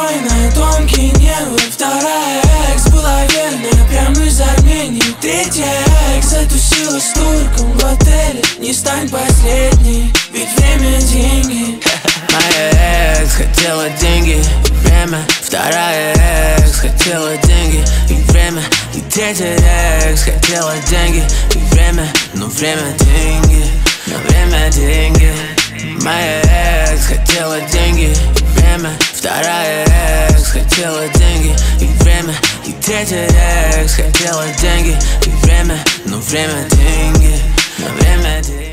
достойная, тонкие нервы. Вторая экс была верная, прям из Армении. Третья экс затусила с турком в отеле. Не стань последней, ведь время деньги. Моя экс хотела деньги и время. Вторая экс хотела деньги и время. И третья экс хотела деньги и время. Но время деньги, но время деньги. Моя экс хотела деньги и время. Вторая экс хотела деньги и время. И третья экс хотела деньги и время. Но время деньги, но время деньги.